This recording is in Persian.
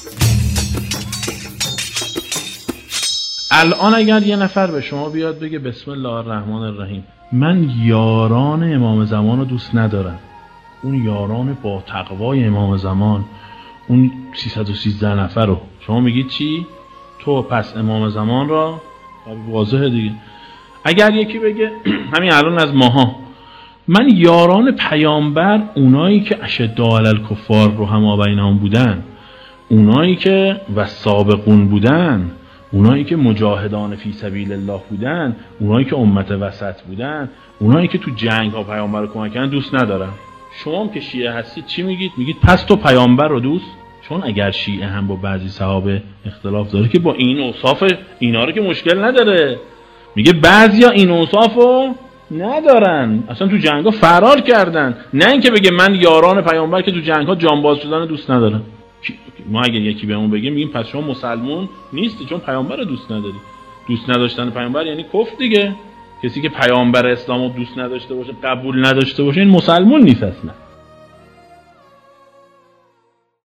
الان اگر یه نفر به شما بیاد بگه بسم الله الرحمن الرحیم من یاران امام زمان رو دوست ندارم، اون یاران با تقوای امام زمان، اون 313 نفر رو، شما میگید چی؟ تو پس امام زمان را واضحه دیگه. اگر یکی بگه همین الان از ماها من یاران پیامبر، اونایی که اشداء علی الکفار رو هم بینهم بودن، اونایی که و سابقون بودن، اونایی که مجاهدان فی سبیل الله بودن، اونایی که امت وسط بودن، اونایی که تو جنگ ها پیامبر رو کمک کردن دوست ندارم. شما هم که شیعه هستید چی میگید؟ میگید پس تو پیامبر رو دوست؟ چون اگر شیعه هم با بعضی صحابه اختلاف داره که با این اوصاف اینا رو که مشکل نداره، میگه بعضیا این اوصافو ندارن، اصلا تو جنگا فرار کردن، نه اینکه بگه من یاران پیامبر که تو جنگا جانباز شدن دوست ندارم. ما اگه یکی بهمون بگه میگیم پس شما مسلمون نیستی چون پیامبر رو دوست نداری. دوست نداشتن پیامبر یعنی کفر دیگه. کسی که پیامبر اسلامو دوست نداشته باشه، قبول نداشته باشه، این مسلمون نیست اصلا.